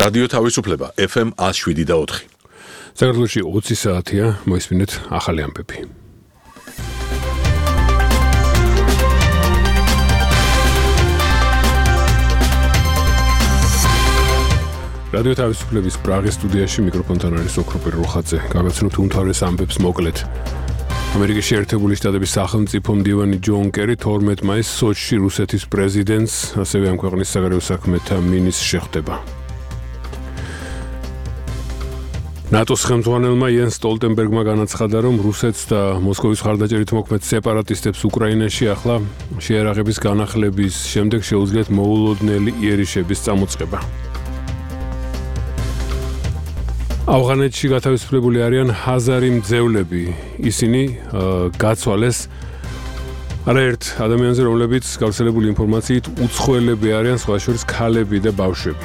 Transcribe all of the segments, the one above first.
რადიო თავისუფლება FM 107.4. საქართველოში 20 საათია, მოისმინეთ ახალი ამბები. რადიო თავისუფლების პრაღის სტუდიაში მიკროფონთან არის ოქროპირ რუხაძე. გავაცნობთ უმთავრეს ამბებს მოკლედ. ამერიკის შეერთებული შტატების სახელმწიფო მდივანი ჯონ კერი 12 მაისს სოჩში რუსეთის პრეზიდენტს, ასევე ამ ქვეყნის საგარეო საქმეთა მინისტრს შეხვდება. ნატოს ხელმძღვანელმა იენს სტოლტენბერგმა განაცხადა, რომ რუსეთს და მოსკოვის მხარდაჭერით მოქმედ სეპარატისტებს უკრაინაში ახლა შეიარაღების განახლების შემდეგ შეუძლიათ მოულოდნელი იერიშების წამოწყება. ავღანეთში გათავისუფლებული არიან 1000 მძევლები. ისინი გაცვალეს არაერთ ადამიანზე, რომლებიც გავრცელებული ინფორმაციით უცხოელები არიან, სხვა შორის ქალები და ბავშვები.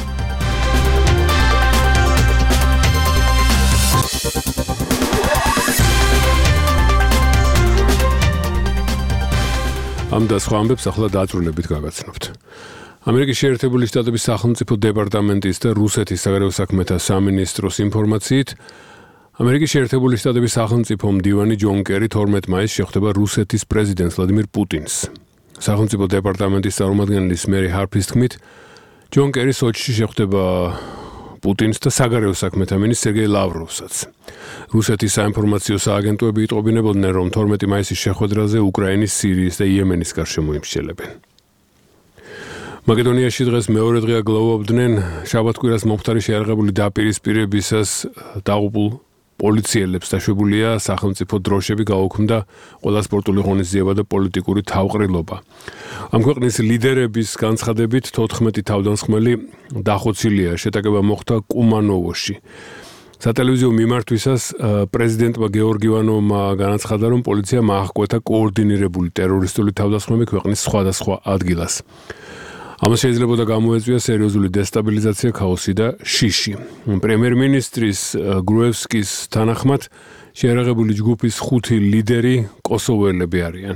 ამ და სხვა ამბებს ახლა დაწვრილებით გავაცნობთ. ამერიკის შეერთებული შტატების სახელმწიფო დეპარტამენტის და რუსეთის საგარეო საქმეთა სამინისტროს ინფორმაციით, ამერიკის შეერთებული შტატების სახელმწიფო მდივანი ჯონ კერი 12 მაისს შეხვდება რუსეთის პრეზიდენტს ვლადიმირ პუტინს. სახელმწიფო დეპარტამენტის წარმომადგენლის მერი ჰარფის თქმით, ჯონ კერი სოჩში შეხვდება პუტინს და საგარეო საქმეთა მინისტრს სერგეი ლავროვსაც. რუსეთის საინფორმაციო სააგენტოები იტყობინებოდნენ, რომ 12 მაისის შეხვედრაზე უკრაინის, სირიის და იემენის გარშემო იმსჯელებენ. მაკედონიაში დღეს მეორე დღეა გლოვობდნენ შაბათ-კვირას მომხდარი შეიარაღებული დაპირისპირებისას დაღუპულ პოლიციელებს დაშვებულია სახელმწიფო დროშები, გაუქმდა ყველა სპორტული ღონისძიება და პოლიტიკური თავყრილობა. ამ ქვეყნის ლიდერების განცხადებით 14 თავდამსხმელი დახოცილია, შეტაკება მოხდა კუმანოვოში. სატელევიზიო მიმართვისას პრეზიდენტმა გეორგი ივანოვმა განაცხადა, რომ პოლიციამ აახკვეთა კოორდინირებული ტერორისტული თავდასხმები ქვეყნის სხვადასხვა ადგილას. ამას შეიძლება გამოეწვია სერიოზული დესტაბილიზაცია, ქაოსი და შიში. პრემიერ-მინისტრის გრუევსკის თანახმად შეიარაღებული ჯგუფის 5 ლიდერი კოსოვოელები არიან.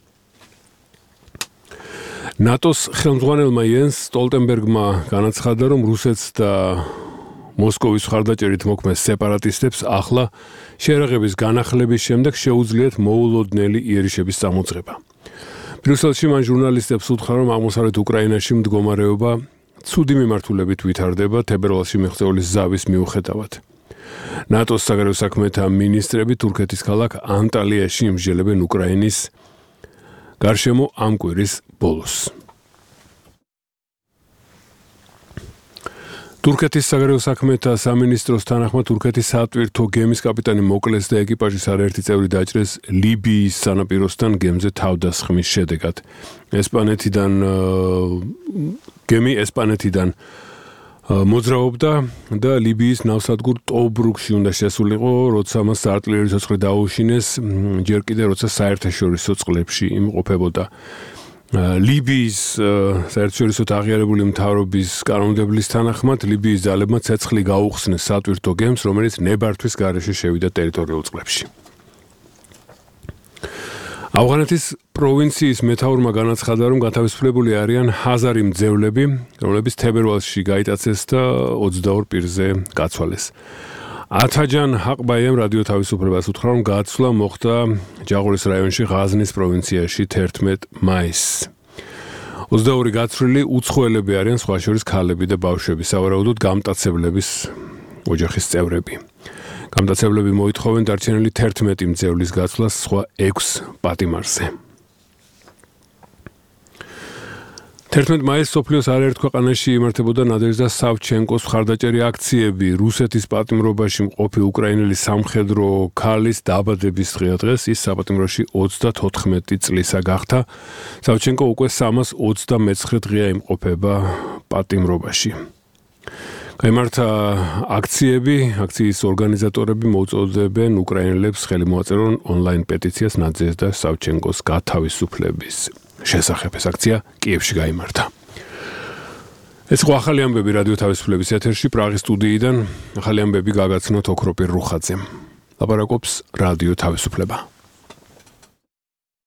ნატოს ხელმძღვანელმა იენს სტოლტენბერგმა განაცხადა, რომ რუსეთს და მოსკოვის მხარდაჭერით მოქმედ სეპარატისტებს ახლა შეიარაღების განახლების შემდეგ შეუძლიათ მოულოდნელი იერიშების წამოწყება. ბრიუსელში მან ჟურნალისტებს უთხრა, რომ აღმოსავლეთ უკრაინაში მდგომარეობა ცუდი მიმართულებით ვითარდება თებერვალში მიღწეული ზავის მიუხედავად. ნატოს საგარეო საქმეთა მინისტრები თურქეთის ქალაქ ანტალიაში იმსჯელებენ უკრაინის გარშემო ამ კვირის ბოლოს. თურქეთის საგარეო საქმეთა სამინისტროს თანახმად თურქეთის სატვირთო გემის კაპიტანი მოკლეს და ეკიპაჟის არაერთი წევრი დაჭრეს ლიბიის სანაპიროსთან გემზე თავდასხმის შედეგად. გემი ესპანეთიდან მოძრაობდა და ლიბიის ნავსადგურ ტობრუკში უნდა შესულიყო, როცა მას არტილერიის ცოცხლი დაუშინეს, ჯერ კიდე როცა საერთაშორისო წყლებში იმყოფებოდა. ლიბიის საერთაშორისო აღიარებული მთავრობის კანონმდებლის თანახმად ლიბიის ძალებმა ცეცხლი გაუხსნეს სატვირთო გემს, რომელიც ნებართვის გარეშე შევიდა ტერიტორიულ წყლებში. ავღანეთის პროვინციის მეთაურმა განაცხადა, რომ გათავისუფლებული არიან 1000 მძევლები, რომლებიც თებერვალში გაიტაცეს და 22 პირზე გაცვალეს. ათაჯან ჰაყბაიამ რადიო თავისუფლებას უთხრა, რომ გაცვლა მოხდა ჯაღურის რაიონში ღაზნის პროვინციაში 11 მაისს. 22 გაცვლილი უცხოელები არიან, სხვა შორის ქალები და ბავშვები, სავარაუდოდ გამტაცებლების ოჯახის წევრები. გამტაცებლები მოითხოვენ დარჩენილი 11 მძევლის გაცვლას სხვა 6 პატიმარზე. 11 მაისს სოფლიოს არაერთ ქვეყანაში იმართებოდა ნადეჟდა სავჩენკოს მხარდაჭერი აქციები. რუსეთის პატიმრობაში მყოფი უკრაინელი სამხედრო ქალის დაბადების დღეა დღეს, ის საპატიმროში 34 წლისა გახდა. სავჩენკო უკვე 329 დღეა იმყოფება პატიმრობაში. გაიმართა აქციები, აქციის ორგანიზატორები მოუწოდებენ უკრაინელებს ხელი მოაწერონ ონლაინ პეტიციას ნადეჟდა სავჩენკოს გათავისუფლების შესახებ. ეს აქცია კიევში გაიმართა. ეს იყო ახალი ამბები რადიო თავისუფლების ეთერში პრაღის სტუდიიდან. ახალი ამბები გაგაცნოთ ოქროპირ რუხაძემ. ლაპარაკობს რადიო თავისუფლება.